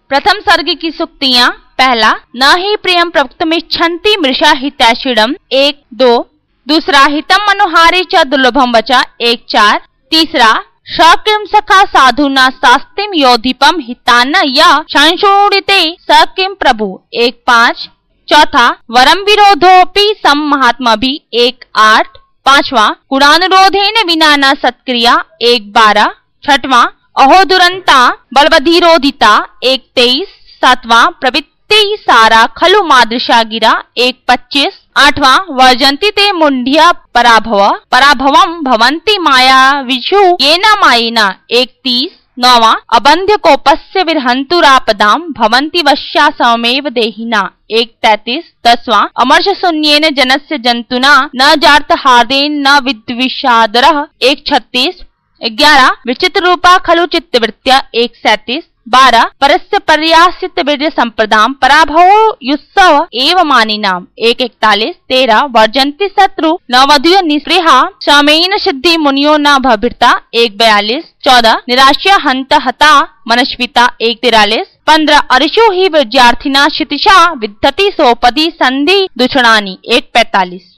प्रथम सर्ग की सूक्तियां। पहला, न ही प्रियम प्रवक्तुमिच्छन्ति मृषा हितैषिणम् 1-2। दूसरा, हितम मनोहारी च दुर्लभम वचा 1-4। तीसरा, सकिम सखा साधुना शास्तिम योधिपम हितान्न य संशोधिते सकिम प्रभु 1-5। चौथा, वरम विरोधोपि सम महात्माभि 1-8। पांचवा, गुणानुरोधेन विना न सत्क्रिया 1-12। छठवां, अहो दुरंता बलवधिरोधिता 1-23। सातवां, प्रवृत्ति सारा खलु मादृशा गिरा 1-25। आठवां, वर्जन्ति ते मुंढ्या पराभवम भवन्ति माया विषु येन मायिना 1-30। नौवां, अबंध्य कोपस्य विरहन्तुरापदाम भवन्ति वश्या सममेव देहिना 1-33। 10वां, अमर्ष शून्येन जनस्य जंतुना न जार्थहार्देन न विद्विषादरः 1-36। 11, विचित्र रूपा खलु चित्तवृत्त्या 1-37। 12, परस्य पर्यासित वीर्य संप्रदाम पराभवो युत्सव एव मानिनाम 1-41। 13, वर्जन्ति शत्रु नवधुयो निस्पृहा समेन सिद्धि मुनियो न भभिर्ता 1-42। 14, निराश्य हंत हता मनस्विता 1-43। 15, अरिषु ही विद्यार्थिना क्षितिशा विद्धति सोपदी संधि दूषणानि 1-45।